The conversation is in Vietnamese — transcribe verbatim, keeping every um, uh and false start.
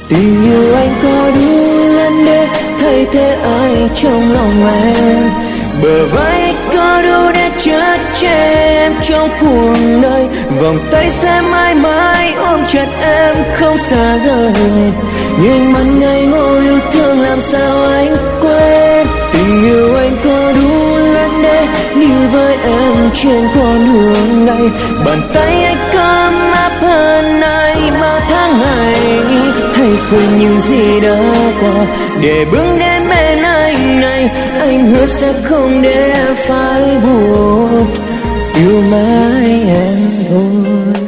Tình yêu anh có đủ lớn để thay thế ai trong lòng em, bờ vai anh có đủ để chở che em trong cuộc đời. Vòng tay sẽ mãi mãi ôm chặt em không xa rời, nhưng mắt ngây ngô yêu thương làm sao anh quên. Tình yêu anh có đủ lớn để đi với em trên con đường này, bàn tay anh có ấm áp hơn ai bao tháng ngày. Hãy quên những gì đã qua để bước đến bên anh này, anh hứa sẽ không để em phải buồn, yêu mãi em thôi.